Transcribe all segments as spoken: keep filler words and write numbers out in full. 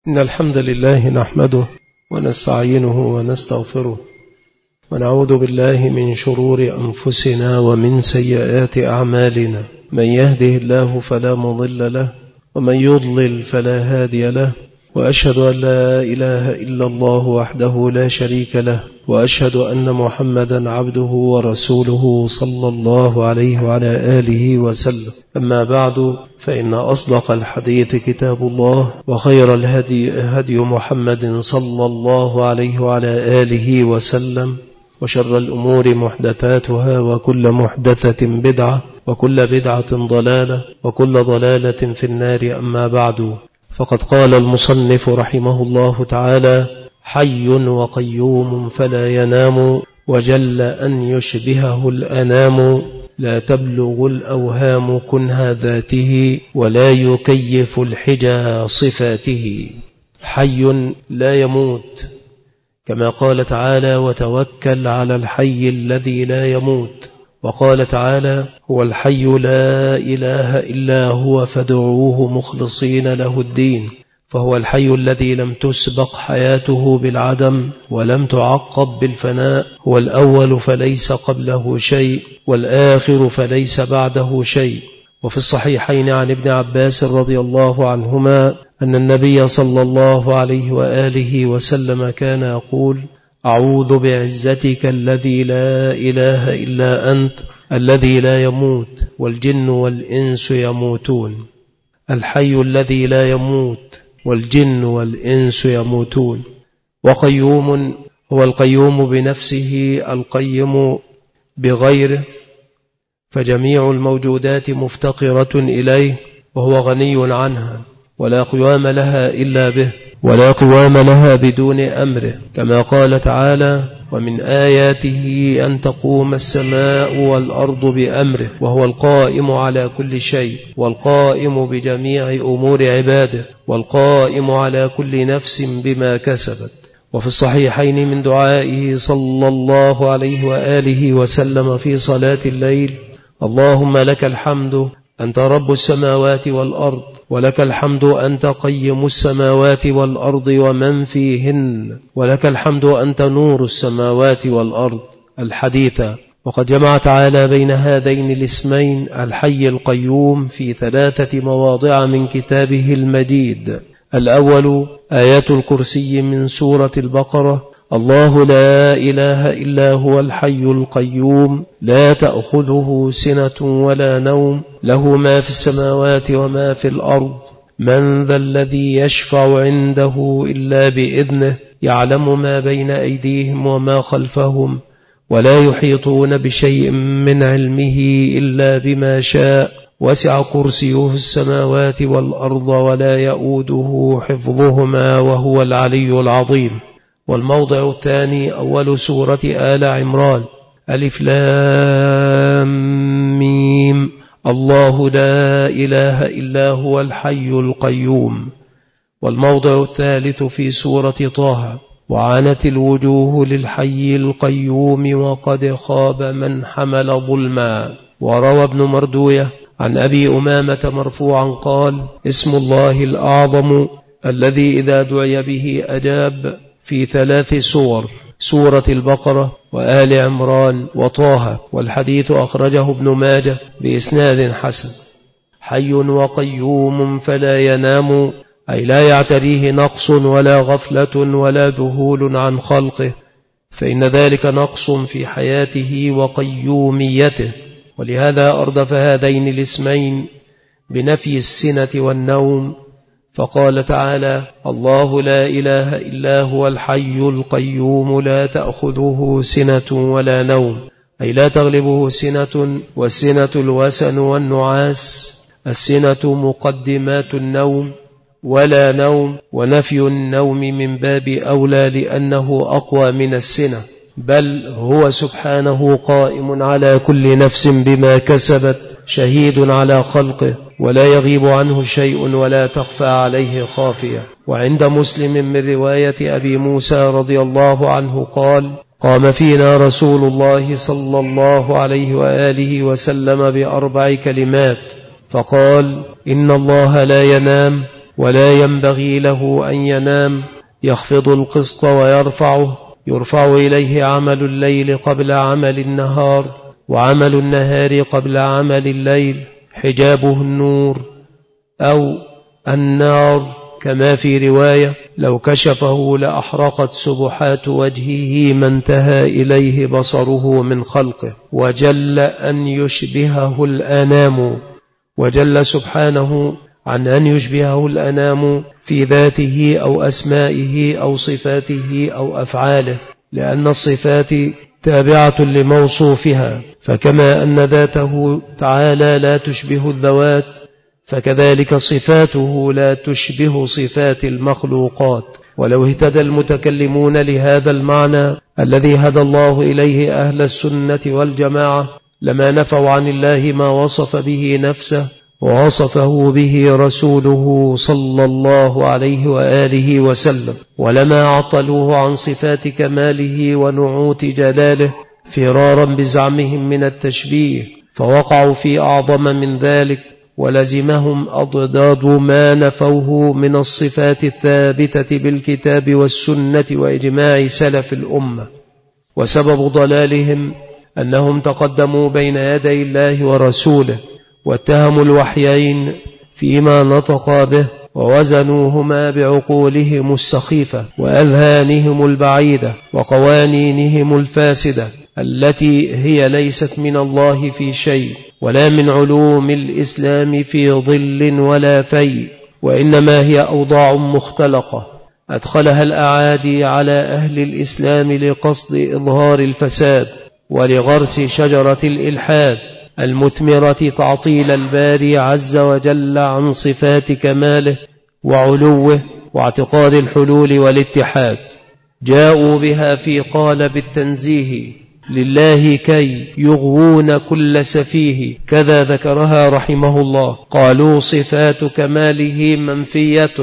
إن الحمد لله نحمده ونستعينه ونستغفره ونعوذ بالله من شرور أنفسنا ومن سيئات أعمالنا. من يهده الله فلا مضل له ومن يضلل فلا هادي له، وأشهد أن لا إله إلا الله وحده لا شريك له، وأشهد أن محمدا عبده ورسوله صلى الله عليه وعلى آله وسلم. أما بعد، فإن أصدق الحديث كتاب الله، وخير الهدي هدي محمد صلى الله عليه وعلى آله وسلم، وشر الأمور محدثاتها، وكل محدثة بدعة، وكل بدعة ضلالة، وكل ضلالة في النار. أما بعد، فقد قال المصنف رحمه الله تعالى: حي وقيوم فلا ينام، وجل أن يشبهه الأنام، لا تبلغ الأوهام كنها ذاته، ولا يكيف الحجى صفاته. حي لا يموت، كما قال تعالى: وتوكل على الحي الذي لا يموت. وقال تعالى: هو الحي لا إله إلا هو فادعوه مخلصين له الدين. فهو الحي الذي لم تسبق حياته بالعدم ولم تعقب بالفناء، هو الأول فليس قبله شيء، والآخر فليس بعده شيء. وفي الصحيحين عن ابن عباس رضي الله عنهما أن النبي صلى الله عليه وآله وسلم كان يقول: أعوذ بعزتك الذي لا إله إلا أنت الذي لا يموت والجن والإنس يموتون. الحي الذي لا يموت والجن والإنس يموتون. وقيوم هو القيوم بنفسه القيم بغيره، فجميع الموجودات مفتقرة إليه، وهو غني عنها، ولا قوام لها إلا به، ولا قوام لها بدون أمره، كما قال تعالى: ومن آياته أن تقوم السماء والأرض بأمره، وهو القائم على كل شيء، والقائم بجميع أمور عباده، والقائم على كل نفس بما كسبت. وفي الصحيحين من دعائه صلى الله عليه وآله وسلم في صلاة الليل: اللهم لك الحمد أنت رب السماوات والأرض، ولك الحمد أنت قيم السماوات والأرض ومن فيهن، ولك الحمد أنت نور السماوات والأرض. الحديث. وقد جمع تعالى بين هذين الاسمين الحي القيوم في ثلاثة مواضع من كتابه المجيد. الأول آيات الكرسي من سورة البقرة: الله لا إله إلا هو الحي القيوم لا تأخذه سنة ولا نوم له ما في السماوات وما في الأرض من ذا الذي يشفع عنده إلا بإذنه يعلم ما بين أيديهم وما خلفهم ولا يحيطون بشيء من علمه إلا بما شاء وسع كرسيه السماوات والأرض ولا يؤوده حفظهما وهو العلي العظيم. والموضع الثاني أول سورة آل عمران: ألف لام ميم، الله لا إله إلا هو الحي القيوم. والموضع الثالث في سورة طه: وعنت الوجوه للحي القيوم وقد خاب من حمل ظلما. وروى ابن مردوية عن أبي أمامة مرفوعا قال: اسم الله الأعظم الذي إذا دعي به أجاب، في ثلاث سور: سورة البقرة وآل عمران وطه. والحديث أخرجه ابن ماجه بإسناد حسن. حي وقيوم فلا ينام، أي لا يعتريه نقص ولا غفلة ولا ذهول عن خلقه، فإن ذلك نقص في حياته وقيوميته. ولهذا أردف هذين الاسمين بنفي السنة والنوم، فقال تعالى: الله لا إله إلا هو الحي القيوم لا تأخذه سنة ولا نوم، أي لا تغلبه سنة، والسنة الوسن والنعاس، السنة مقدمات النوم، ولا نوم، ونفي النوم من باب أولى لأنه أقوى من السنة، بل هو سبحانه قائم على كل نفس بما كسبت، شهيد على خلقه، ولا يغيب عنه شيء ولا تخفى عليه خافية. وعند مسلم من رواية أبي موسى رضي الله عنه قال: قام فينا رسول الله صلى الله عليه وآله وسلم بأربع كلمات، فقال: إن الله لا ينام ولا ينبغي له أن ينام، يخفض القسط ويرفعه، يرفع إليه عمل الليل قبل عمل النهار، وعمل النهار قبل عمل الليل، حجابه النور أو النار، كما في رواية: لو كشفه لأحرقت سبحات وجهه ما انتهى إليه بصره من خلقه. وجل أن يشبهه الأنام، وجل سبحانه عن أن يشبهه الأنام في ذاته أو أسمائه أو صفاته أو أفعاله، لأن الصفات تابعة لموصوفها، فكما أن ذاته تعالى لا تشبه الذوات، فكذلك صفاته لا تشبه صفات المخلوقات. ولو اهتدى المتكلمون لهذا المعنى الذي هدى الله إليه أهل السنة والجماعة لما نفوا عن الله ما وصف به نفسه ووصفه به رسوله صلى الله عليه وآله وسلم، ولما عطلوه عن صفات كماله ونعوت جلاله فرارا بزعمهم من التشبيه، فوقعوا في أعظم من ذلك، ولزمهم أضداد ما نفوه من الصفات الثابتة بالكتاب والسنة وإجماع سلف الأمة. وسبب ضلالهم أنهم تقدموا بين يدي الله ورسوله واتهموا الوحيين فيما نطقا به، ووزنوهما بعقولهم السخيفة وأذهانهم البعيدة وقوانينهم الفاسدة، التي هي ليست من الله في شيء، ولا من علوم الإسلام في ظل ولا في، وإنما هي أوضاع مختلقة أدخلها الأعادي على أهل الإسلام لقصد إظهار الفساد ولغرس شجرة الإلحاد المثمرة تعطيل الباري عز وجل عن صفات كماله وعلوه واعتقاد الحلول والاتحاد. جاءوا بها في قالب التنزيه لله كي يغوون كل سفيه، كذا ذكرها رحمه الله. قالوا صفات كماله منفية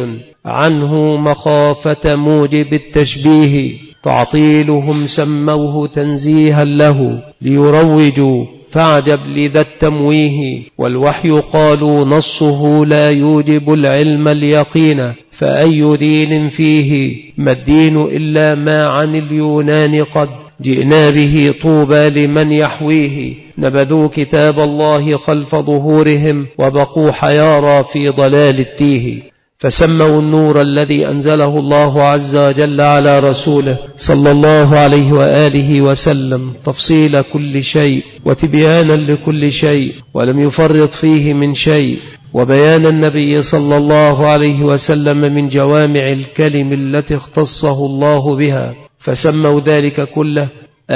عنه مخافة موجب التشبيه، تعطيلهم سموه تنزيها له ليروجوا، فاعجب لذا التمويه. والوحي قالوا نصه لا يوجب العلم اليقين، فأي دين فيه ما الدين إلا ما عن اليونان قد جئنا به، طوبى لمن يحويه. نبذوا كتاب الله خلف ظهورهم وبقوا حيارى في ضلال التيه، فسموا النور الذي أنزله الله عز وجل على رسوله صلى الله عليه وآله وسلم تفصيل كل شيء وتبيانا لكل شيء، ولم يفرط فيه من شيء، وبيان النبي صلى الله عليه وسلم من جوامع الكلم التي اختصه الله بها، فسموا ذلك كله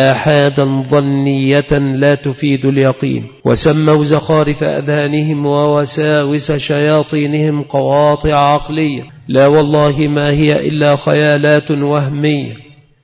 آحادا ظنية لا تفيد اليقين، وسموا زخارف أذهانهم ووساوس شياطينهم قواطع عقلية، لا والله ما هي إلا خيالات وهمية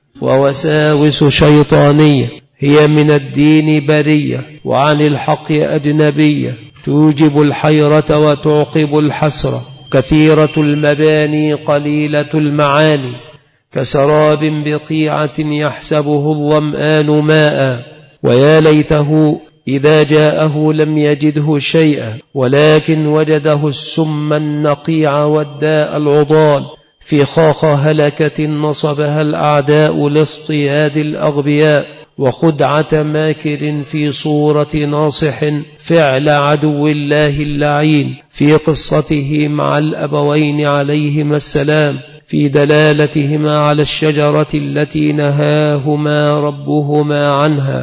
ووساوس شيطانية، هي من الدين برية وعن الحق أجنبية، توجب الحيرة وتعقب الحسرة، كثيرة المباني قليلة المعاني، كسراب بقيعة يحسبه الظمآن ماء، ويا ليته إذا جاءه لم يجده شيئا، ولكن وجده السم النقيع والداء العضال، في خاخ هلكة نصبها الأعداء لاصطياد الأغبياء، وخدعة ماكر في صورة ناصح، فعل عدو الله اللعين، في قصته مع الأبوين عليهما السلام، في دلالتهما على الشجرة التي نهاهما ربهما عنها،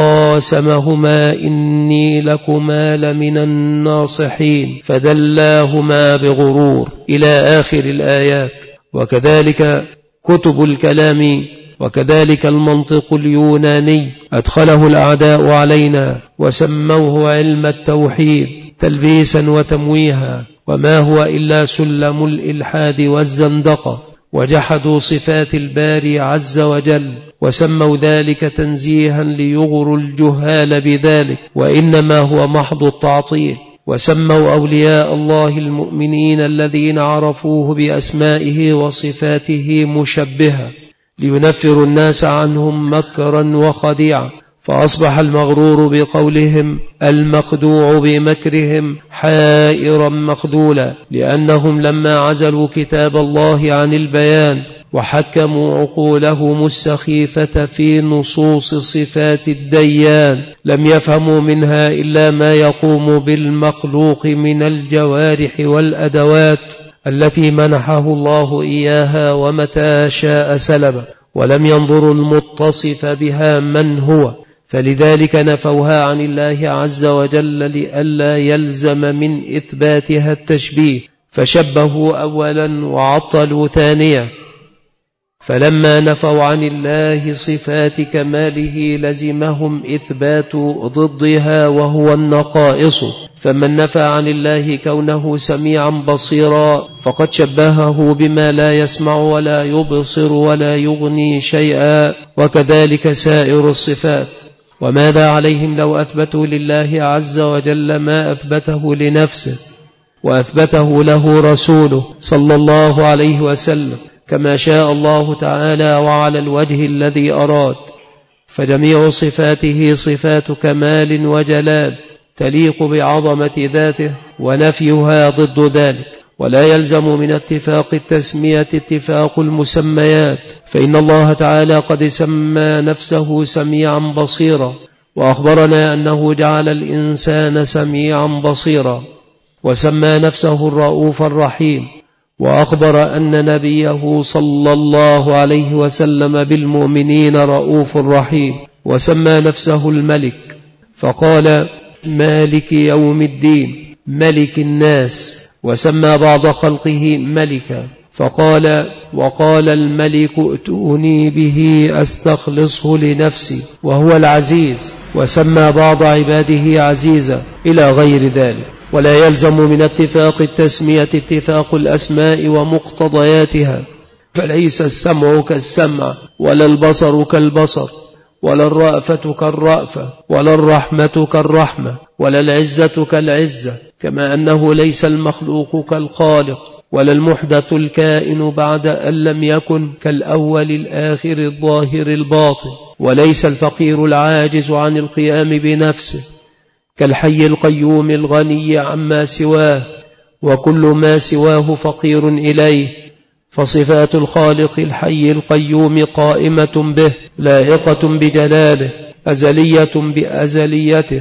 وقاسمهما إني لكما لمن الناصحين، فدلاهما بغرور، إلى آخر الآيات. وكذلك كتب الكلام، وكذلك المنطق اليوناني أدخله الأعداء علينا وسموه علم التوحيد تلبيسا وتمويها، وما هو إلا سلم الإلحاد والزندقة، وجحدوا صفات الباري عز وجل، وسموا ذلك تنزيها ليغروا الجهال بذلك، وإنما هو محض التعطيل. وسموا أولياء الله المؤمنين الذين عرفوه بأسمائه وصفاته مشبهة، لينفروا الناس عنهم مكرا وخديعا، فأصبح المغرور بقولهم المخدوع بمكرهم حائرا مخذولا، لأنهم لما عزلوا كتاب الله عن البيان وحكموا عقولهم السخيفة في نصوص صفات الديان لم يفهموا منها إلا ما يقوم بالمخلوق من الجوارح والأدوات التي منحه الله إياها ومتى شاء سلب، ولم ينظروا المتصف بها من هو، فلذلك نفوها عن الله عز وجل لئلا يلزم من إثباتها التشبيه، فشبهوا أولا وعطلوا ثانيا. فلما نفوا عن الله صفات كماله لزمهم إثبات ضدها وهو النقائص، فمن نفى عن الله كونه سميعا بصيرا فقد شبهه بما لا يسمع ولا يبصر ولا يغني شيئا، وكذلك سائر الصفات. وماذا عليهم لو أثبتوا لله عز وجل ما أثبته لنفسه وأثبته له رسوله صلى الله عليه وسلم كما شاء الله تعالى وعلى الوجه الذي أراد، فجميع صفاته صفات كمال وجلال تليق بعظمة ذاته، ونفيها ضد ذلك. ولا يلزم من اتفاق التسمية اتفاق المسميات، فإن الله تعالى قد سمى نفسه سميعا بصيرا، وأخبرنا أنه جعل الإنسان سميعا بصيرا، وسمى نفسه الرؤوف الرحيم، وأخبر أن نبيه صلى الله عليه وسلم بالمؤمنين رؤوف رحيم، وسمى نفسه الملك فقال مالك يوم الدين ملك الناس، وسمى بعض خلقه ملكا فقال وقال الملك ائتوني به أستخلصه لنفسي وهو العزيز، وسمى بعض عباده عزيزا إلى غير ذلك. ولا يلزم من اتفاق التسمية اتفاق الأسماء ومقتضياتها، فليس السمع كالسمع ولا البصر كالبصر ولا الرأفة كالرأفة ولا الرحمة كالرحمة ولا العزة كالعزة، كما أنه ليس المخلوق كالخالق ولا المحدث الكائن بعد أن لم يكن كالأول الآخر الظاهر الباطن، وليس الفقير العاجز عن القيام بنفسه كالحي القيوم الغني عما سواه، وكل ما سواه فقير إليه، فصفات الخالق الحي القيوم قائمة به لائقة بجلاله أزلية بأزليته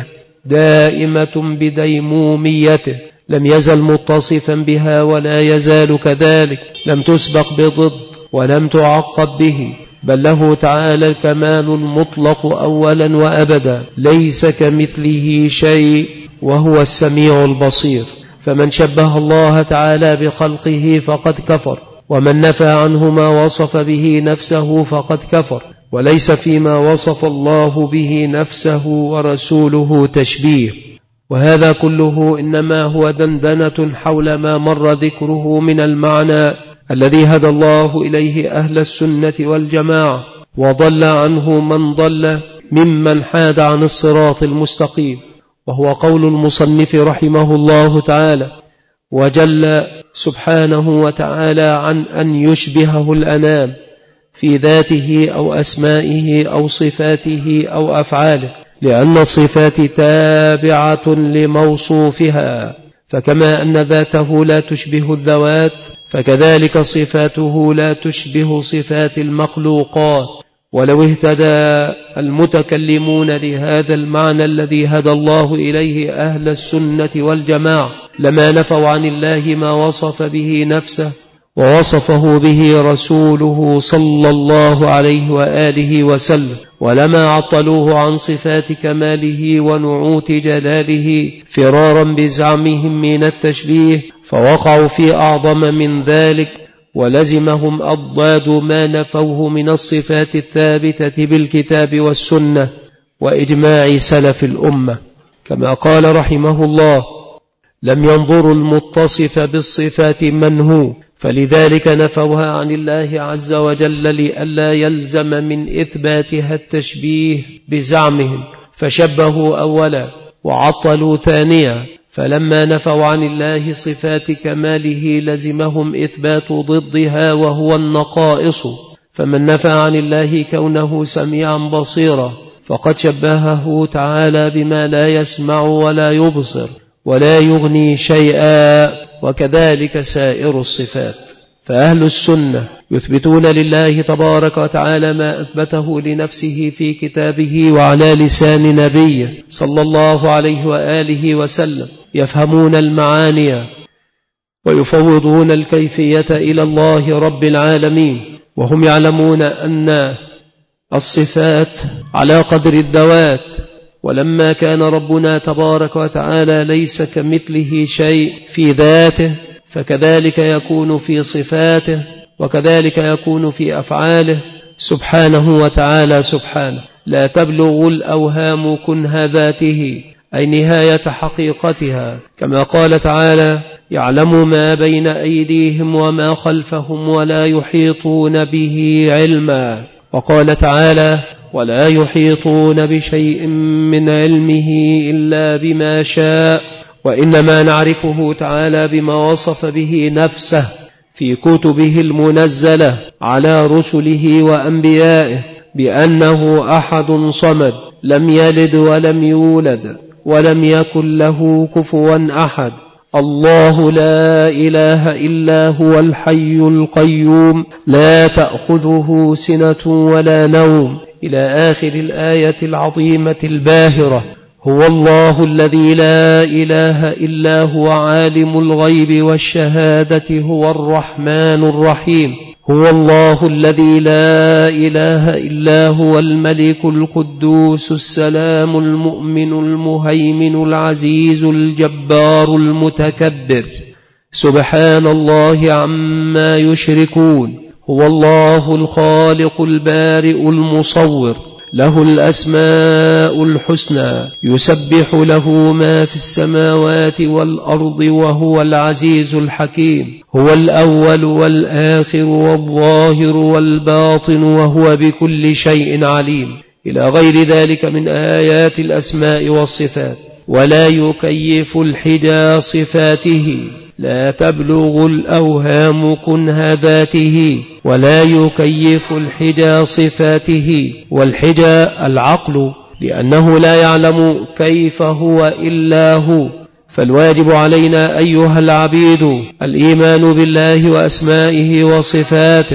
دائمة بديموميته، لم يزل متصفا بها ولا يزال كذلك، لم تسبق بضد ولم تعقب به، بل له تعالى الكمال المطلق أولا وأبدا، ليس كمثله شيء وهو السميع البصير. فمن شبه الله تعالى بخلقه فقد كفر، ومن نفى عنه ما وصف به نفسه فقد كفر، وليس فيما وصف الله به نفسه ورسوله تشبيه. وهذا كله إنما هو دندنة حول ما مر ذكره من المعنى الذي هدى الله إليه أهل السنة والجماعة، وضل عنه من ضل ممن حاد عن الصراط المستقيم، وهو قول المصنف رحمه الله تعالى: وجل سبحانه وتعالى عن أن يشبهه الأنام في ذاته أو أسمائه أو صفاته أو أفعاله، لأن الصفات تابعة لموصوفها، فكما أن ذاته لا تشبه الذوات فكذلك صفاته لا تشبه صفات المخلوقات. ولو اهتدى المتكلمون لهذا المعنى الذي هدى الله إليه أهل السنة والجماعة لما نفوا عن الله ما وصف به نفسه ووصفه به رسوله صلى الله عليه وآله وسلم، ولما عطلوه عن صفات كماله ونعوت جلاله فرارا بزعمهم من التشبيه، فوقعوا في أعظم من ذلك، ولزمهم أضداد ما نفوه من الصفات الثابتة بالكتاب والسنة وإجماع سلف الأمة. كما قال رحمه الله: لم ينظروا المتصف بالصفات من هو، فلذلك نفوها عن الله عز وجل لئلا يلزم من إثباتها التشبيه بزعمهم، فشبهوا أولا وعطلوا ثانيا. فلما نفوا عن الله صفات كماله لزمهم إثبات ضدها وهو النقائص، فمن نفى عن الله كونه سميعا بصيرا فقد شبهه تعالى بما لا يسمع ولا يبصر ولا يغني شيئا، وكذلك سائر الصفات. فأهل السنة يثبتون لله تبارك وتعالى ما أثبته لنفسه في كتابه وعلى لسان نبيه صلى الله عليه وآله وسلم، يفهمون المعاني ويفوضون الكيفية إلى الله رب العالمين، وهم يعلمون أن الصفات على قدر الذوات. ولما كان ربنا تبارك وتعالى ليس كمثله شيء في ذاته، فكذلك يكون في صفاته، وكذلك يكون في أفعاله سبحانه وتعالى. سبحانه لا تبلغ الأوهام كنه ذاته، أي نهاية حقيقتها، كما قال تعالى: يعلم ما بين أيديهم وما خلفهم ولا يحيطون به علما. وقال تعالى: ولا يحيطون بشيء من علمه إلا بما شاء. وإنما نعرفه تعالى بما وصف به نفسه في كتبه المنزلة على رسله وأنبيائه، بأنه أحد صمد لم يلد ولم يولد ولم يكن له كفوا أحد. الله لا إله إلا هو الحي القيوم لا تأخذه سنة ولا نوم، إلى آخر الآية العظيمة الباهرة. هو الله الذي لا إله إلا هو عالم الغيب والشهادة هو الرحمن الرحيم. هو الله الذي لا إله إلا هو الملك القدوس السلام المؤمن المهيمن العزيز الجبار المتكبر، سبحان الله عما يشركون. هو الله الخالق البارئ المصور، له الأسماء الحسنى، يسبح له ما في السماوات والأرض وهو العزيز الحكيم. هو الأول والآخر والظاهر والباطن وهو بكل شيء عليم، إلى غير ذلك من آيات الأسماء والصفات. ولا يكيف الحجى صفاته، لا تبلغ الأوهام كنه ذاته، ولا يكيف الحجى صفاته. والحجى العقل، لأنه لا يعلم كيف هو إلا هو. فالواجب علينا أيها العبيد الإيمان بالله وأسمائه وصفاته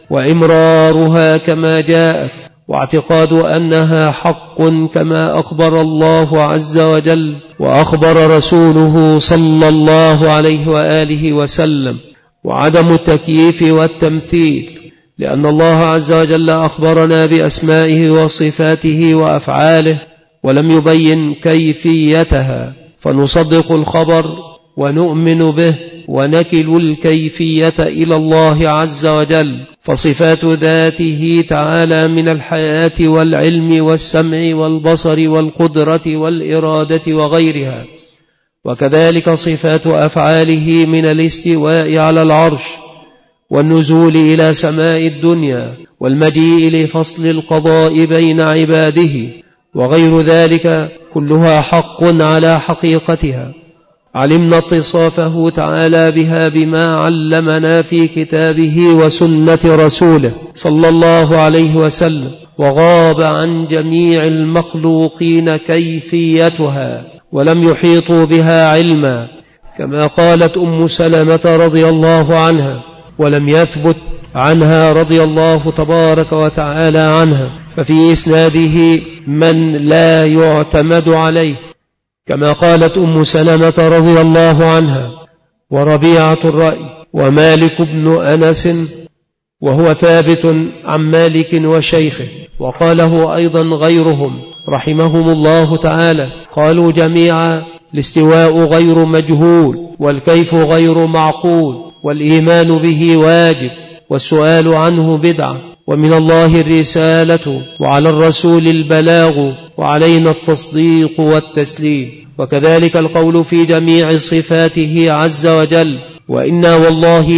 وإمرارها كما جاءت، واعتقاد أنها حق كما أخبر الله عز وجل وأخبر رسوله صلى الله عليه وآله وسلم، وعدم التكييف والتمثيل، لأن الله عز وجل أخبرنا بأسمائه وصفاته وأفعاله ولم يبين كيفيتها، فنصدق الخبر ونؤمن به ونكل الكيفية إلى الله عز وجل. فصفات ذاته تعالى من الحياة والعلم والسمع والبصر والقدرة والإرادة وغيرها، وكذلك صفات أفعاله من الاستواء على العرش والنزول إلى سماء الدنيا والمجيء لفصل القضاء بين عباده وغير ذلك، كلها حق على حقيقتها. علمنا اتصافه تعالى بها بما علمنا في كتابه وسنة رسوله صلى الله عليه وسلم، وغاب عن جميع المخلوقين كيفيتها ولم يحيطوا بها علما، كما قالت أم سلمة رضي الله عنها، ولم يثبت عنها رضي الله تبارك وتعالى عنها، ففي إسناده من لا يعتمد عليه، كما قالت أم سلمة رضي الله عنها وربيعة الرأي ومالك بن أنس، وهو ثابت عن مالك وشيخه، وقاله أيضا غيرهم رحمهم الله تعالى، قالوا جميعا: الاستواء غير مجهول، والكيف غير معقول، والإيمان به واجب، والسؤال عنه بدعة، ومن الله الرسالة، وعلى الرسول البلاغ، وعلينا التصديق والتسليم. وكذلك القول في جميع صفاته عز وجل: وإنا والله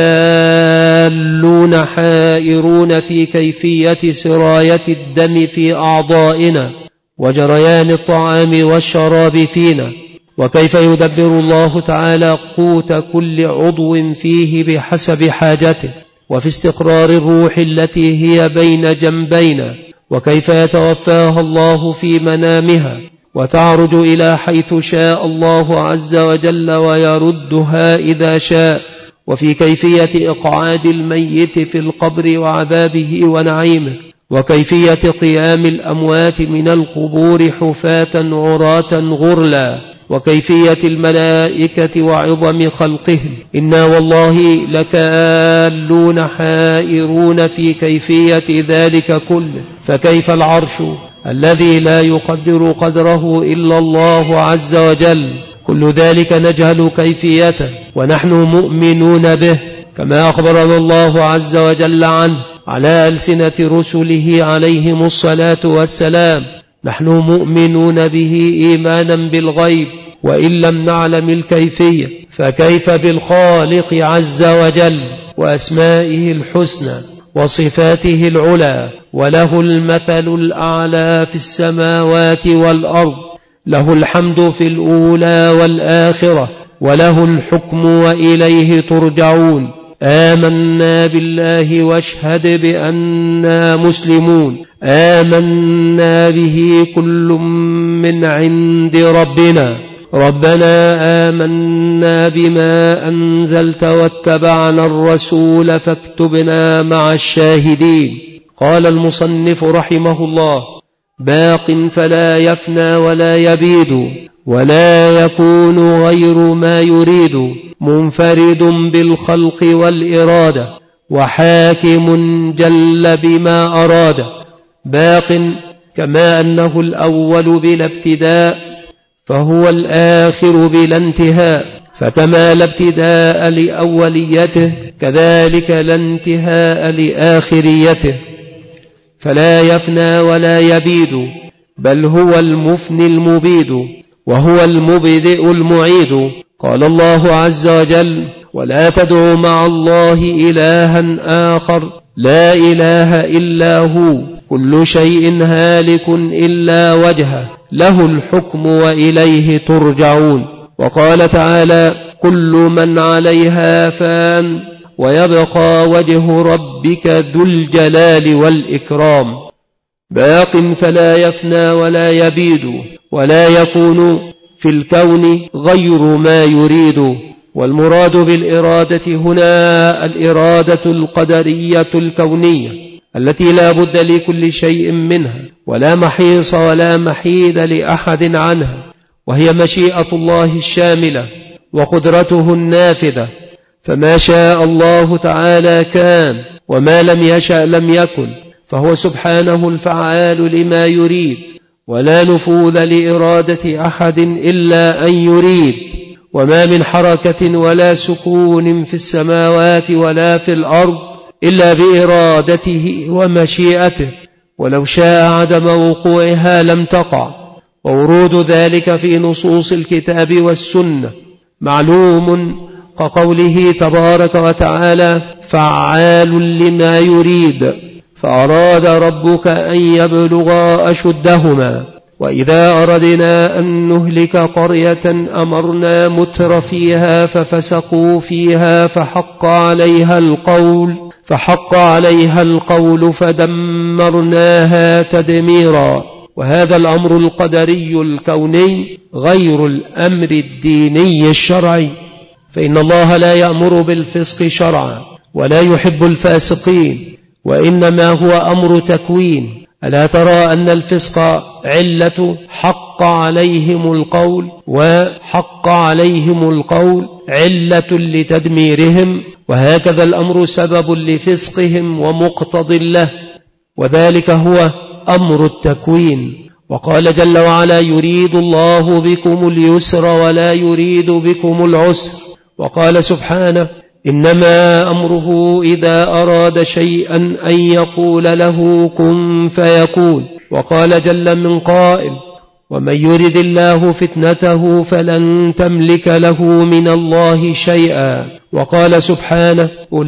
لكالون حائرون في كيفية سراية الدم في أعضائنا وجريان الطعام والشراب فينا، وكيف يدبر الله تعالى قوت كل عضو فيه بحسب حاجته، وفي استقرار الروح التي هي بين جنبينا، وكيف يتوفاها الله في منامها وتعرج إلى حيث شاء الله عز وجل ويردها إذا شاء، وفي كيفية إقعاد الميت في القبر وعذابه ونعيمه، وكيفية قيام الأموات من القبور حفاة عراة غرلا، وكيفية الملائكة وعظم خلقهم. إنا والله لكالون حائرون في كيفية ذلك كله، فكيف العرش الذي لا يقدر قدره إلا الله عز وجل؟ كل ذلك نجهل كيفيته ونحن مؤمنون به كما أخبرنا الله عز وجل عنه على ألسنة رسله عليهم الصلاة والسلام. نحن مؤمنون به إيمانا بالغيب وإن لم نعلم الكيفية، فكيف بالخالق عز وجل وأسمائه الحسنى وصفاته العلى، وله المثل الأعلى في السماوات والأرض، له الحمد في الأولى والآخرة، وله الحكم وإليه ترجعون. آمنا بالله واشهد بأننا مسلمون، آمنا به كل من عند ربنا، ربنا آمنا بما أنزلت واتبعنا الرسول فاكتبنا مع الشاهدين. قال المصنف رحمه الله: باق فلا يفنى ولا يبيد ولا يكون غير ما يريد، منفرد بالخلق والإرادة، وحاكم جل بما أراد. باق كما أنه الأول بلا ابتداء فهو الآخر بلا انتهاء، فكما لا ابتداء لأوليته كذلك لا انتهاء لآخريته، فلا يفنى ولا يبيد، بل هو المفني المبيد، وهو المبدئ المعيد. قال الله عز وجل: ولا تدعوا مع الله إلها آخر لا إله إلا هو، كل شيء هالك إلا وجهه، له الحكم وإليه ترجعون. وقال تعالى: كل من عليها فان ويبقى وجه ربك ذو الجلال والإكرام. باق فلا يفنى ولا يبيد ولا يكون في الكون غير ما يريد. والمراد بالإرادة هنا الإرادة القدرية الكونية التي لا بد لكل شيء منها، ولا محيص ولا محيد لأحد عنها، وهي مشيئة الله الشاملة وقدرته النافذة، فما شاء الله تعالى كان، وما لم يشأ لم يكن، فهو سبحانه الفعال لما يريد، ولا نفوذ لإرادة أحد إلا أن يريد. وما من حركة ولا سكون في السماوات ولا في الأرض إلا بإرادته ومشيئته، ولو شاء عدم وقوعها لم تقع. وورود ذلك في نصوص الكتاب والسنة معلوم، كقوله تبارك وتعالى: فعال لما يريد، فأراد ربك أن يبلغا أشدهما. وإذا أردنا أن نهلك قرية أمرنا متر فيها ففسقوا فيها فحق عليها القول فحق عليها القول فدمرناها تدميرا. وهذا الأمر القدري الكوني غير الأمر الديني الشرعي، فإن الله لا يأمر بالفسق شرعا ولا يحب الفاسقين، وإنما هو أمر تكوين. ألا ترى أن الفسق علة حق عليهم القول، وحق عليهم القول علة لتدميرهم، وهكذا الأمر سبب لفسقهم ومقتض له، وذلك هو أمر التكوين. وقال جل وعلا: يريد الله بكم اليسر ولا يريد بكم العسر. وقال سبحانه: إنما أمره إذا أراد شيئا أن يقول له كن فيكون. وقال جل من قائل: ومن يرد الله فتنته فلن تملك له من الله شيئا. وقال سبحانه: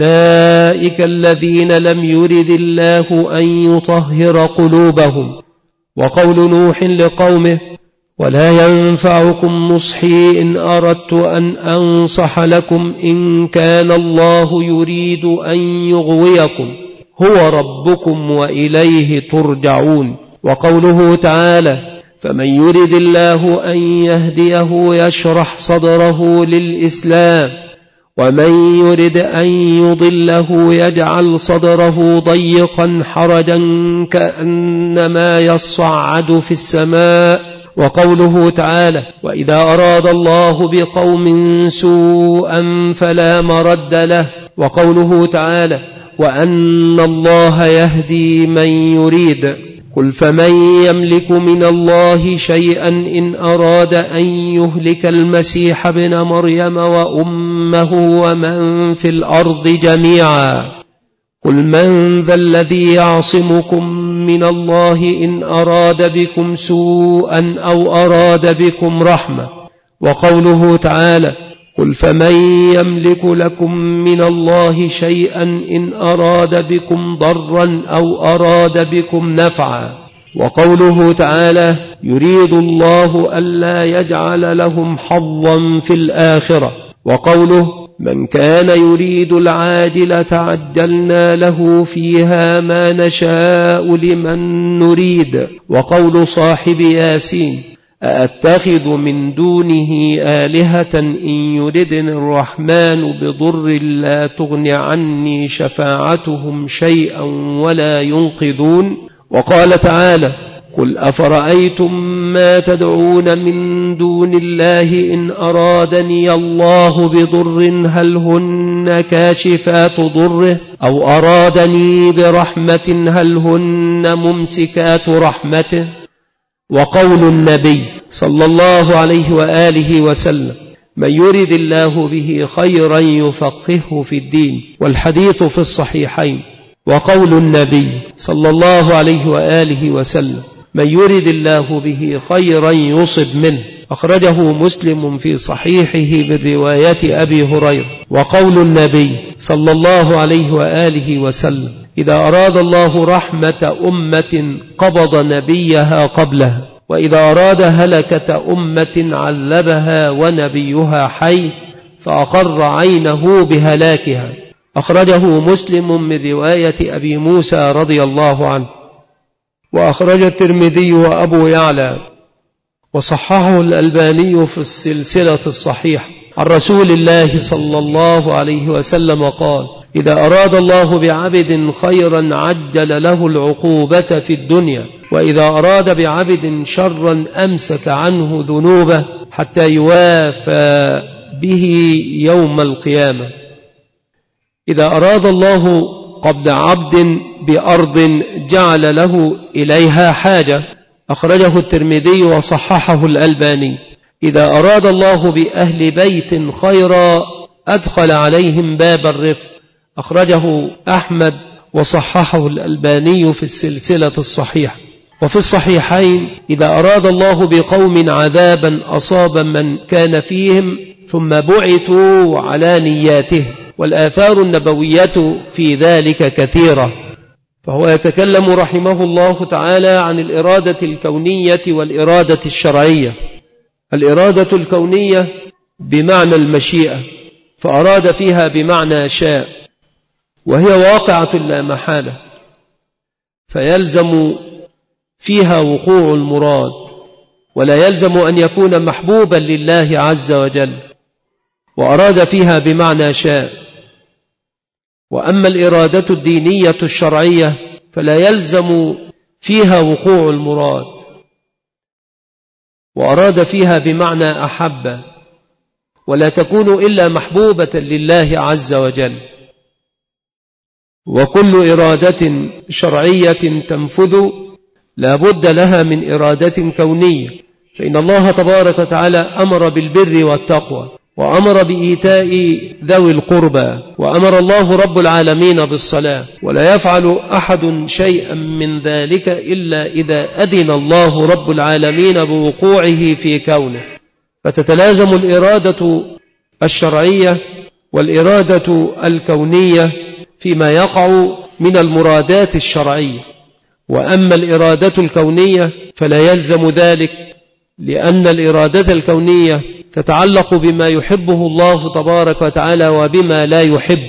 أولئك الذين لم يرد الله أن يطهر قلوبهم. وقول نوح لقومه: ولا ينفعكم نصحي إن أردت أن أنصح لكم إن كان الله يريد أن يغويكم. هو ربكم وإليه ترجعون. وقوله تعالى فمن يرد الله أن يهديه يشرح صدره للإسلام ومن يرد أن يضله يجعل صدره ضيقا حرجا كأنما يصعد في السماء. وقوله تعالى وإذا أراد الله بقوم سوءا فلا مرد له. وقوله تعالى وأن الله يهدي من يريد. قل فمن يملك من الله شيئا إن أراد أن يهلك المسيح ابن مريم وأمه ومن في الأرض جميعا. قل من ذا الذي يعصمكم من الله إن أراد بكم سوءا أو أراد بكم رحمة. وقوله تعالى قل فمن يملك لكم من الله شيئا إن أراد بكم ضرا أو أراد بكم نفعا. وقوله تعالى يريد الله ألا يجعل لهم حظا في الآخرة. وقوله من كان يريد العاجلة عجلنا له فيها ما نشاء لمن نريد. وقول صاحب ياسين أأتخذ من دونه آلهة إن يردن الرحمن بضر لا تغن عني شفاعتهم شيئا ولا ينقذون. وقال تعالى قل أفرأيتم ما تدعون من دون الله إن أرادني الله بضر هل هن كاشفات ضره أو أرادني برحمة هل هن ممسكات رحمته. وقول النبي صلى الله عليه وآله وسلم من يرد الله به خيرا يفقهه في الدين والحديث في الصحيحين. وقول النبي صلى الله عليه وآله وسلم من يرد الله به خيرا يصب منه أخرجه مسلم في صحيحه من رواية أبي هريرة. وقول النبي صلى الله عليه وآله وسلم إذا أراد الله رحمة أمة قبض نبيها قبلها وإذا أراد هلكة أمة عذبها ونبيها حي فأقر عينه بهلاكها. أخرجه مسلم من رواية أبي موسى رضي الله عنه. وأخرج الترمذي وأبو يعلى وصححه الألباني في السلسلة الصحيحة عن رسول الله صلى الله عليه وسلم قال إذا أراد الله بعبد خيرا عجل له العقوبة في الدنيا وإذا أراد بعبد شرا أمسك عنه ذنوبه حتى يوافى به يوم القيامة. إذا أراد الله قبض عبد بأرض جعل له إليها حاجة أخرجه الترمذي وصححه الألباني. إذا أراد الله بأهل بيت خيرا أدخل عليهم باب الرفق أخرجه أحمد وصححه الألباني في السلسلة الصحيحة. وفي الصحيحين إذا أراد الله بقوم عذابا أصاب من كان فيهم ثم بعثوا على نياته. والآثار النبوية في ذلك كثيرة. فهو يتكلم رحمه الله تعالى عن الإرادة الكونية والإرادة الشرعية. الإرادة الكونية بمعنى المشيئة فأراد فيها بمعنى شاء وهي واقعة لا محالة فيلزم فيها وقوع المراد ولا يلزم أن يكون محبوبا لله عز وجل. وأراد فيها بمعنى شاء. وأما الإرادة الدينية الشرعية فلا يلزم فيها وقوع المراد وأراد فيها بمعنى أحب ولا تكون إلا محبوبة لله عز وجل. وكل إرادة شرعية تنفذ لا بد لها من إرادة كونية فإن الله تبارك وتعالى أمر بالبر والتقوى وأمر بإيتاء ذوي القربى وأمر الله رب العالمين بالصلاة ولا يفعل أحد شيئا من ذلك إلا إذا أذن الله رب العالمين بوقوعه في كونه. فتتلازم الإرادة الشرعية والإرادة الكونية فيما يقع من المرادات الشرعية. وأما الإرادة الكونية فلا يلزم ذلك لأن الإرادة الكونية تتعلق بما يحبه الله تبارك وتعالى وبما لا يحبه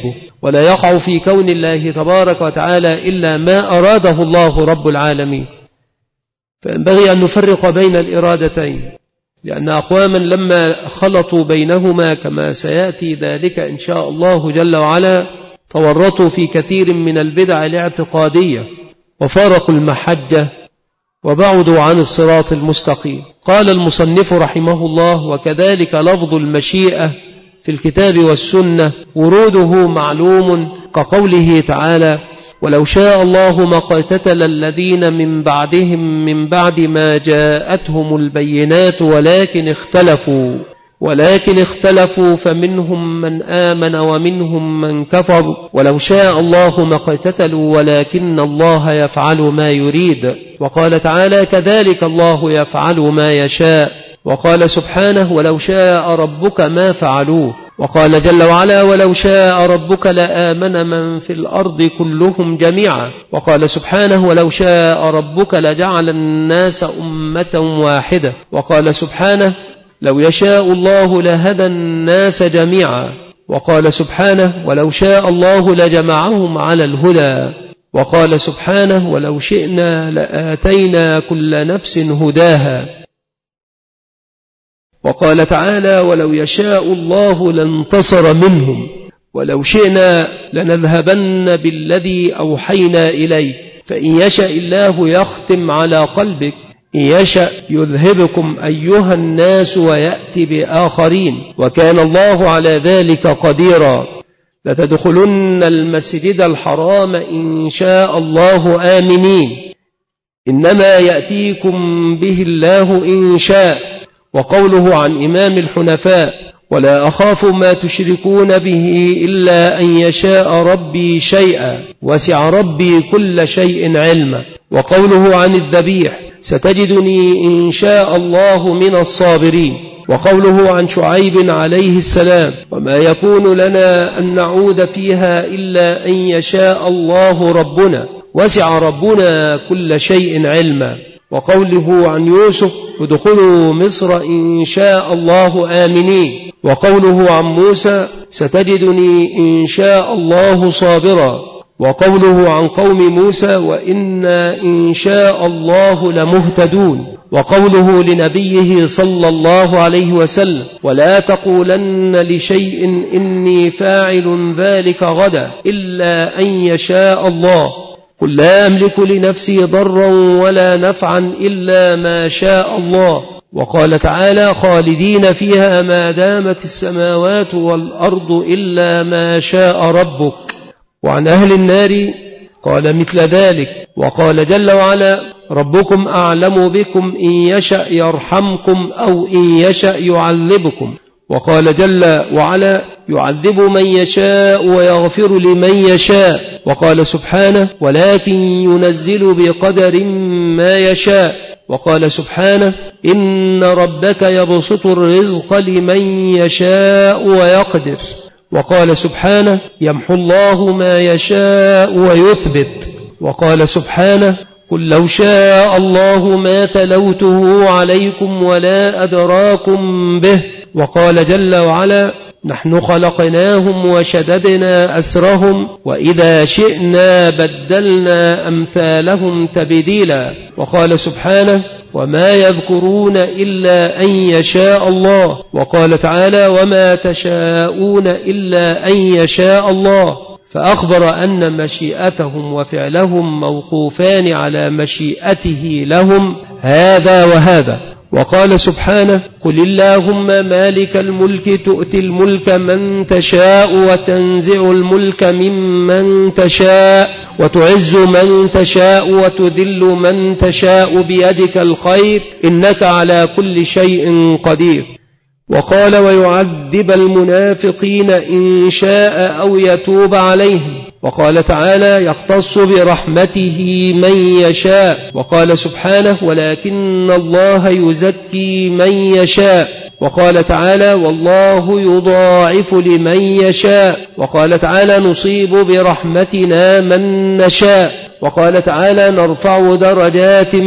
ولا يقع في كون الله تبارك وتعالى إلا ما أراده الله رب العالمين. فينبغي أن نفرق بين الإرادتين، لأن أقواما لما خلطوا بينهما كما سيأتي ذلك إن شاء الله جل وعلا تورطوا في كثير من البدع الاعتقادية وفارقوا المحجة وبعدوا عن الصراط المستقيم. قال المصنف رحمه الله: وكذلك لفظ المشيئة في الكتاب والسنة وروده معلوم، كقوله تعالى: ولو شاء الله ما اقتتل الذين من بعدهم من بعد ما جاءتهم البينات ولكن اختلفوا ولكن اختلفوا فمنهم من آمن ومنهم من كفر ولو شاء الله ما اقتتلوا ولكن الله يفعل ما يريد. وقال تعالى: كذلك الله يفعل ما يشاء. وقال سبحانه: ولو شاء ربك ما فعلوه. وقال جل وعلا: ولو شاء ربك لآمن من في الأرض كلهم جميعا. وقال سبحانه: ولو شاء ربك لجعل الناس أمة واحدة. وقال سبحانه: لو يشاء الله لهدى الناس جميعا. وقال سبحانه: ولو شاء الله لجمعهم على الهدى. وقال سبحانه: ولو شئنا لآتينا كل نفس هداها. وقال تعالى: ولو يشاء الله لانتصر منهم ولو شئنا لنذهبن بالذي أوحينا إليه فإن يشاء الله يختم على قلبك إن يشاء يذهبكم أيها الناس ويأتي بآخرين وكان الله على ذلك قديرا. لتدخلن المسجد الحرام إن شاء الله آمنين إنما يأتيكم به الله إن شاء. وقوله عن إمام الحنفاء: ولا أخاف ما تشركون به إلا أن يشاء ربي شيئا وسع ربي كل شيء علما. وقوله عن الذبيح: ستجدني إن شاء الله من الصابرين. وقوله عن شعيب عليه السلام: وما يكون لنا أن نعود فيها إلا أن يشاء الله ربنا وسع ربنا كل شيء علما. وقوله عن يوسف: ادخلوا مصر إن شاء الله آمنين. وقوله عن موسى: ستجدني إن شاء الله صابرا. وقوله عن قوم موسى: وإنا إن شاء الله لمهتدون. وقوله لنبيه صلى الله عليه وسلم: ولا تقولن لشيء إني فاعل ذلك غدا إلا أن يشاء الله قل لا أملك لنفسي ضرا ولا نفعا إلا ما شاء الله. وقال تعالى: خالدين فيها ما دامت السماوات والأرض إلا ما شاء ربك. وعن أهل النار قال مثل ذلك. وقال جل وعلا: ربكم أعلم بكم إن يشأ يرحمكم أو إن يشأ يعذبكم. وقال جل وعلا: يعذب من يشاء ويغفر لمن يشاء. وقال سبحانه: ولكن ينزل بقدر ما يشاء. وقال سبحانه: إن ربك يبسط الرزق لمن يشاء ويقدر. وقال سبحانه: يمحو الله ما يشاء ويثبت. وقال سبحانه: قل لو شاء الله ما تلوته عليكم ولا أدراكم به. وقال جل وعلا: نحن خلقناهم وشددنا أسرهم وإذا شئنا بدلنا أمثالهم تبديلا. وقال سبحانه: وما يذكرون إلا أن يشاء الله. وقال تعالى: وما تشاءون إلا أن يشاء الله. فأخبر أن مشيئتهم وفعلهم موقوفان على مشيئته لهم هذا وهذا. وقال سبحانه: قل اللهم مالك الملك تؤتي الملك من تشاء وتنزع الملك ممن تشاء وتعز من تشاء وتذل من تشاء بيدك الخير إنك على كل شيء قدير. وقال: ويعذب المنافقين إن شاء أو يتوب عليهم. وقال تعالى: يختص برحمته من يشاء. وقال سبحانه: ولكن الله يزكي من يشاء. وقال تعالى: والله يضاعف لمن يشاء. وقال تعالى: نصيب برحمتنا من نشاء. وقال تعالى: نرفع درجات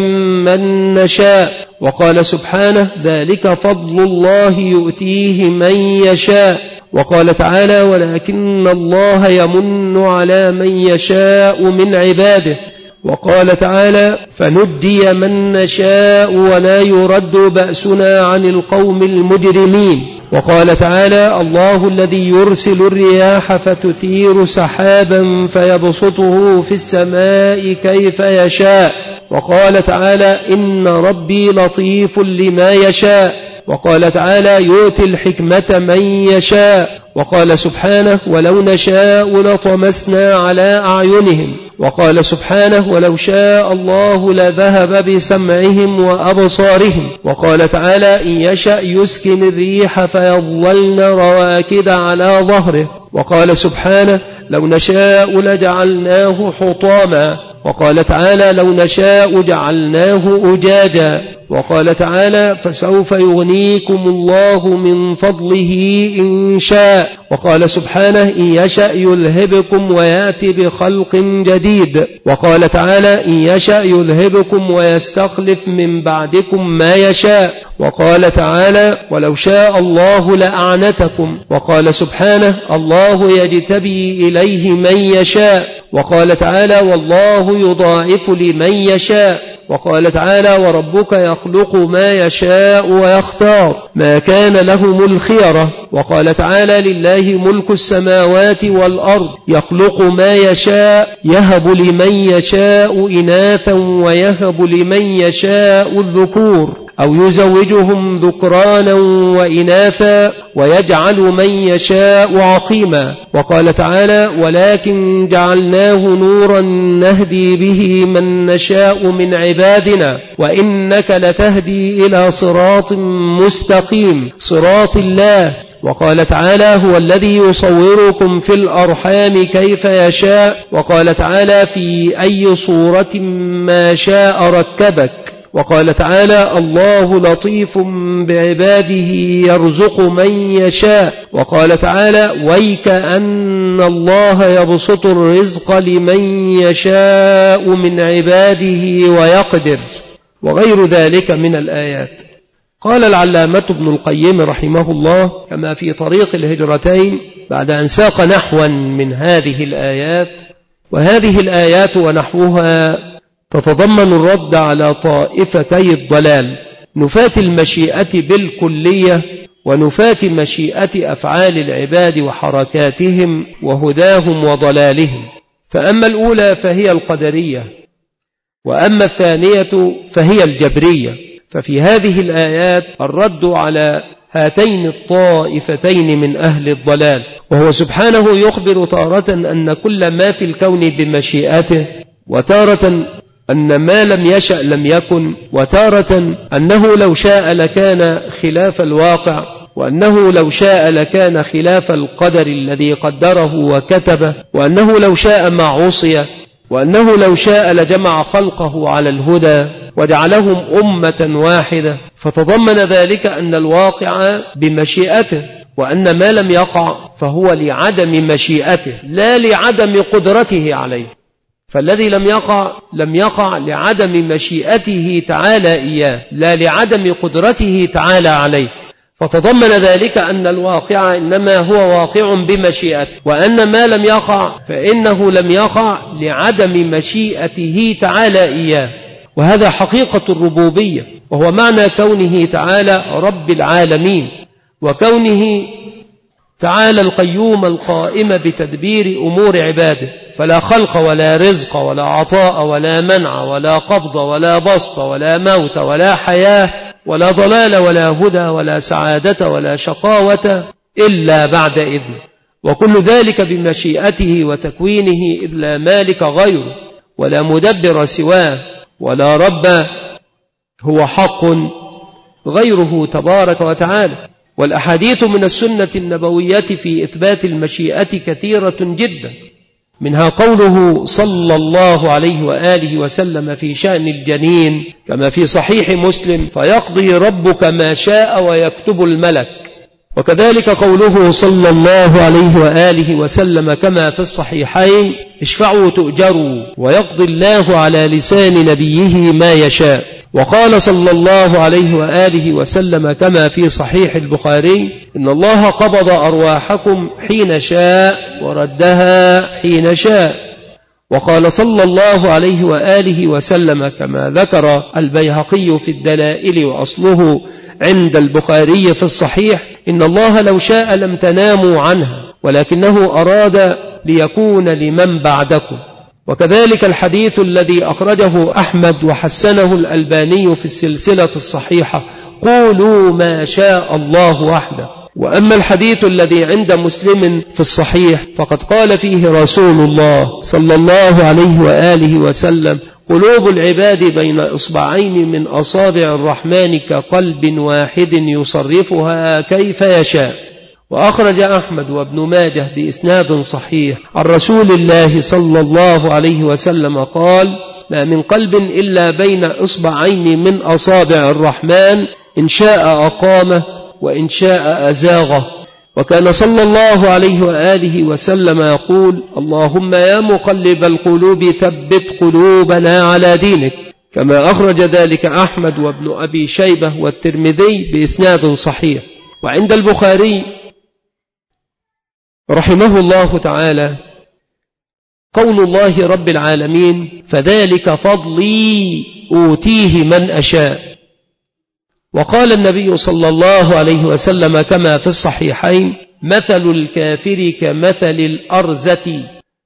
من نشاء. وقال سبحانه: ذلك فضل الله يؤتيه من يشاء. وقال تعالى ولكن الله يمن على من يشاء من عباده. وقال تعالى فندي من نشاء ولا يرد بأسنا عن القوم المجرمين. وقال تعالى الله الذي يرسل الرياح فتثير سحابا فيبسطه في السماء كيف يشاء. وقال تعالى إن ربي لطيف لما يشاء. وقال تعالى يؤتي الحكمة من يشاء. وقال سبحانه ولو نشاء لطمسنا على أعينهم. وقال سبحانه ولو شاء الله لذهب بسمعهم وأبصارهم. وقال تعالى إن يشأ يسكن الريح فيظلن رواكد على ظهره. وقال سبحانه لو نشاء لجعلناه حطاما. وقال تعالى لو نشاء جعلناه أجاجا. وقال تعالى فسوف يغنيكم الله من فضله إن شاء. وقال سبحانه إن يشأ يذهبكم ويأتي بخلق جديد. وقال تعالى إن يشأ يذهبكم ويستخلف من بعدكم ما يشاء. وقال تعالى ولو شاء الله لأعنتكم. وقال سبحانه الله يجتبي إليه من يشاء. وقال تعالى والله يضاعف لمن يشاء. وقال تعالى وربك يخلق ما يشاء ويختار ما كان لهم الخيرة. وقال تعالى لله ملك السماوات والأرض يخلق ما يشاء يهب لمن يشاء إناثا ويهب لمن يشاء الذكور أو يزوجهم ذكرانا وإناثا ويجعل من يشاء عقيما. وقال تعالى ولكن جعلناه نورا نهدي به من نشاء من عبادنا وإنك لتهدي إلى صراط مستقيم صراط الله. وقال تعالى هو الذي يصوركم في الأرحام كيف يشاء. وقال تعالى في أي صورة ما شاء ركبك. وقال تعالى الله لطيف بعباده يرزق من يشاء. وقال تعالى ويك أن الله يبسط الرزق لمن يشاء من عباده ويقدر وغير ذلك من الآيات. قال العلامة ابن القيم رحمه الله كما في طريق الهجرتين بعد أن ساق نحوا من هذه الآيات وهذه الآيات ونحوها تتضمن الرد على طائفتي الضلال نفاة المشيئة بالكلية ونفاة مشيئة أفعال العباد وحركاتهم وهداهم وضلالهم. فأما الأولى فهي القدرية وأما الثانية فهي الجبرية. ففي هذه الآيات الرد على هاتين الطائفتين من أهل الضلال وهو سبحانه يخبر تارة أن كل ما في الكون بمشيئته وتارة أن ما لم يشأ لم يكن وتارة أنه لو شاء لكان خلاف الواقع وأنه لو شاء لكان خلاف القدر الذي قدره وكتبه وأنه لو شاء ما عصي وأنه لو شاء لجمع خلقه على الهدى وجعلهم أمة واحدة. فتضمن ذلك أن الواقع بمشيئته وأن ما لم يقع فهو لعدم مشيئته لا لعدم قدرته عليه. فالذي لم يقع لم يقع لعدم مشيئته تعالى إياه لا لعدم قدرته تعالى عليه. فتضمن ذلك أن الواقع إنما هو واقع بمشيئته وأن ما لم يقع فإنه لم يقع لعدم مشيئته تعالى إياه. وهذا حقيقة الربوبية وهو معنى كونه تعالى رب العالمين وكونه تعالى القيوم القائم بتدبير أمور عباده. فلا خلق ولا رزق ولا عطاء ولا منع ولا قبض ولا بسط ولا موت ولا حياة ولا ضلال ولا هدى ولا سعادة ولا شقاوة إلا بعد إذنه. وكل ذلك بمشيئته وتكوينه إذ لا مالك غيره ولا مدبر سواه ولا رب هو حق غيره تبارك وتعالى. والأحاديث من السنة النبوية في إثبات المشيئة كثيرة جدا منها قوله صلى الله عليه وآله وسلم في شأن الجنين كما في صحيح مسلم فيقضي ربك ما شاء ويكتب الملك. وكذلك قوله صلى الله عليه وآله وسلم كما في الصحيحين اشفعوا تؤجروا ويقضي الله على لسان نبيه ما يشاء. وقال صلى الله عليه وآله وسلم كما في صحيح البخاري: إن الله قبض أرواحكم حين شاء وردها حين شاء. وقال صلى الله عليه وآله وسلم كما ذكر البيهقي في الدلائل وأصله عند البخاري في الصحيح: إن الله لو شاء لم تناموا عنها ولكنه أراد ليكون لمن بعدكم. وكذلك الحديث الذي أخرجه أحمد وحسنه الألباني في السلسلة الصحيحة: قولوا ما شاء الله وحده. وأما الحديث الذي عند مسلم في الصحيح فقد قال فيه رسول الله صلى الله عليه وآله وسلم: قلوب العباد بين إصبعين من أصابع الرحمن كقلب واحد يصرفها كيف يشاء. وأخرج أحمد وابن ماجه بإسناد صحيح عن رسول الله صلى الله عليه وسلم قال: ما من قلب إلا بين إصبعين من أصابع الرحمن، إن شاء أقامه وإن شاء أزاغه. وكان صلى الله عليه وآله وسلم يقول: اللهم يا مقلب القلوب ثبت قلوبنا على دينك، كما أخرج ذلك أحمد وابن أبي شيبة والترمذي بإسناد صحيح. وعند البخاري رحمه الله تعالى قول الله رب العالمين: فذلك فضلي أوتيه من أشاء. وقال النبي صلى الله عليه وسلم كما في الصحيحين: مثل الكافر كمثل الأرزة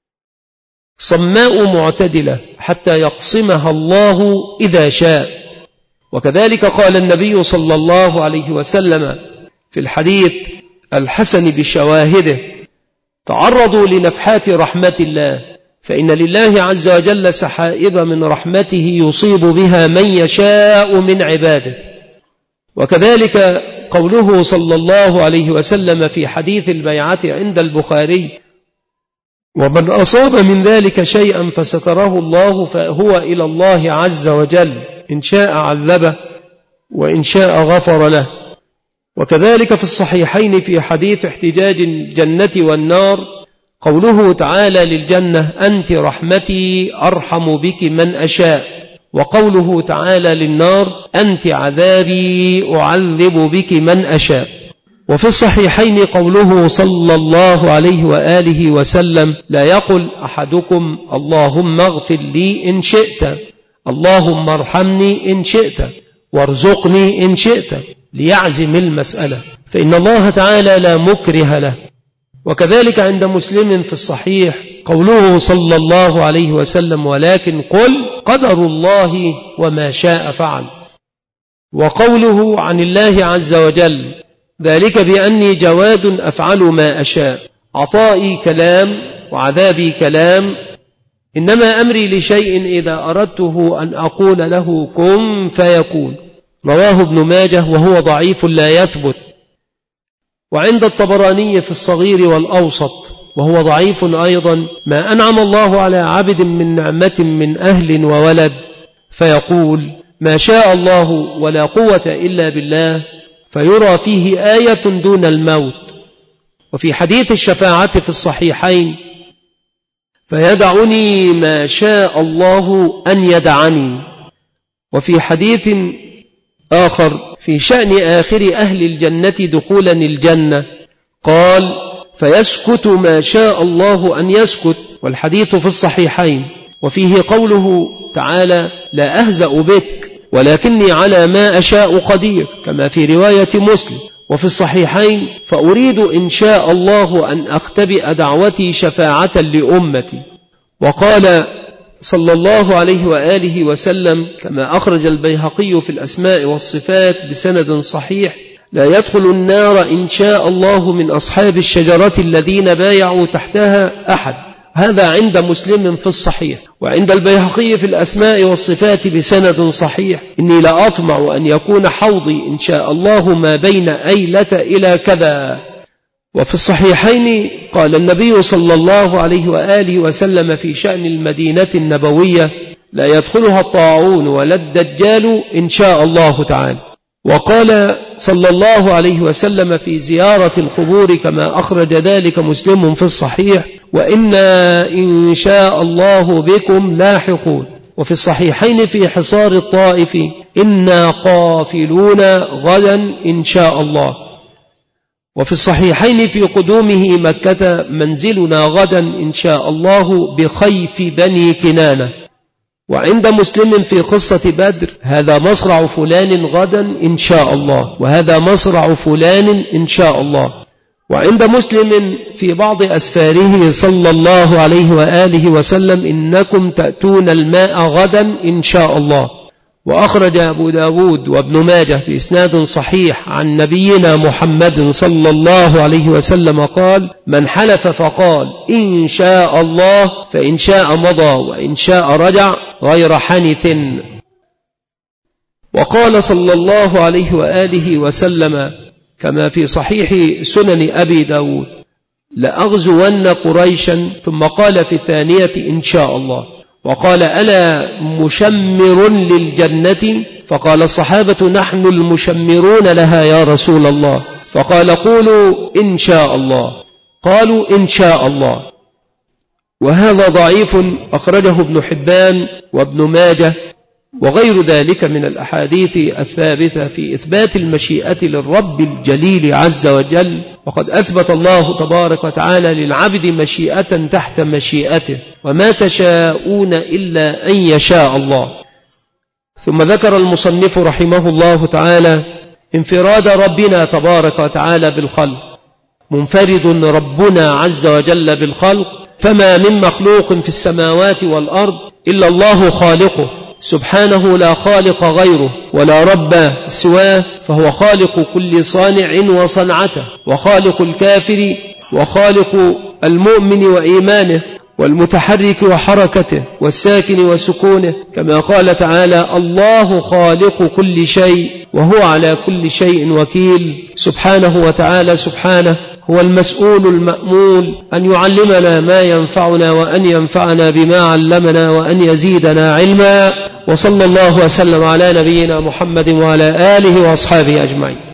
صماء معتدلة حتى يقسمها الله إذا شاء. وكذلك قال النبي صلى الله عليه وسلم في الحديث الحسن بشواهده: تعرضوا لنفحات رحمة الله، فإن لله عز وجل سحائب من رحمته يصيب بها من يشاء من عباده. وكذلك قوله صلى الله عليه وسلم في حديث البيعة عند البخاري: ومن أصاب من ذلك شيئا فستره الله فهو إلى الله عز وجل، إن شاء عذبه وإن شاء غفر له. وكذلك في الصحيحين في حديث احتجاج الجنة والنار قوله تعالى للجنة: أنت رحمتي أرحم بك من أشاء. وقوله تعالى للنار: أنت عذابي أعذب بك من أشاء. وفي الصحيحين قوله صلى الله عليه وآله وسلم: لا يقل أحدكم اللهم اغفر لي إن شئت، اللهم ارحمني إن شئت، وارزقني إن شئت، ليعزم المسألة، فإن الله تعالى لا مكره له. وكذلك عند مسلم في الصحيح قوله صلى الله عليه وسلم: ولكن قل قدر الله وما شاء فعل. وقوله عن الله عز وجل: ذلك بأني جواد أفعل ما أشاء، عطائي كلام وعذابي كلام، إنما أمري لشيء إذا أردته أن أقول له كن فيكون. رواه ابن ماجه وهو ضعيف لا يثبت. وعند الطبراني في الصغير والأوسط وهو ضعيف أيضا: ما أنعم الله على عبد من نعمة من أهل وولد فيقول ما شاء الله ولا قوة إلا بالله، فيرى فيه آية دون الموت. وفي حديث الشفاعة في الصحيحين: فيدعني ما شاء الله أن يدعني. وفي حديث آخر في شأن آخر أهل الجنة دخولا الجنة قال: فيسكت ما شاء الله أن يسكت. والحديث في الصحيحين. وفيه قوله تعالى: لا أهزأ بك ولكني على ما أشاء قدير، كما في رواية مسلم. وفي الصحيحين: فأريد إن شاء الله أن أختبئ دعوتي شفاعة لأمتي. وقال صلى الله عليه وآله وسلم كما أخرج البيهقي في الأسماء والصفات بسند صحيح: لا يدخل النار إن شاء الله من أصحاب الشجرة الذين بايعوا تحتها أحد. هذا عند مسلم في الصحيح. وعند البيهقي في الأسماء والصفات بسند صحيح: إني لا أطمع أن يكون حوضي إن شاء الله ما بين أيلة إلى كذا. وفي الصحيحين قال النبي صلى الله عليه وآله وسلم في شأن المدينة النبوية: لا يدخلها الطاعون ولا الدجال إن شاء الله تعالى. وقال صلى الله عليه وسلم في زيارة القبور كما أخرج ذلك مسلم في الصحيح: وإنا إن شاء الله بكم لاحقون. وفي الصحيحين في حصار الطائف إنا قافلون غدا إن شاء الله. وفي الصحيحين في قدومه مكة منزلنا غدا إن شاء الله بخيف بني كنانة. وعند مسلم في قصة بدر هذا مصرع فلان غدا إن شاء الله، وهذا مصرع فلان إن شاء الله. وعند مسلم في بعض أسفاره صلى الله عليه وآله وسلم إنكم تأتون الماء غدا إن شاء الله. وأخرج أبو داود وابن ماجه بإسناد صحيح عن نبينا محمد صلى الله عليه وسلم قال: من حلف فقال إن شاء الله فإن شاء مضى وإن شاء رجع غير حنث. وقال صلى الله عليه وآله وسلم كما في صحيح سنن أبي داود: لأغزون قريشا، ثم قال في الثانية إن شاء الله. وقال: ألا مشمر للجنة؟ فقال الصحابة: نحن المشمرون لها يا رسول الله. فقال: قولوا إن شاء الله. قالوا إن شاء الله. وهذا ضعيف، أخرجه ابن حبان وابن ماجه وغير ذلك من الأحاديث الثابتة في إثبات المشيئة للرب الجليل عز وجل. وقد أثبت الله تبارك وتعالى للعبد مشيئة تحت مشيئته، وما تشاءون إلا أن يشاء الله. ثم ذكر المصنف رحمه الله تعالى انفراد ربنا تبارك وتعالى بالخلق. منفرد ربنا عز وجل بالخلق، فما من مخلوق في السماوات والأرض إلا الله خالقه سبحانه، لا خالق غيره ولا رب سواه، فهو خالق كل صانع وصنعته، وخالق الكافر وخالق المؤمن وإيمانه، والمتحرك وحركته، والساكن وسكونه، كما قال تعالى: الله خالق كل شيء وهو على كل شيء وكيل. سبحانه وتعالى سبحانه هو المسؤول المأمول أن يعلمنا ما ينفعنا، وأن ينفعنا بما علمنا، وأن يزيدنا علما. وصلى الله وسلم على نبينا محمد وعلى آله وأصحابه أجمعين.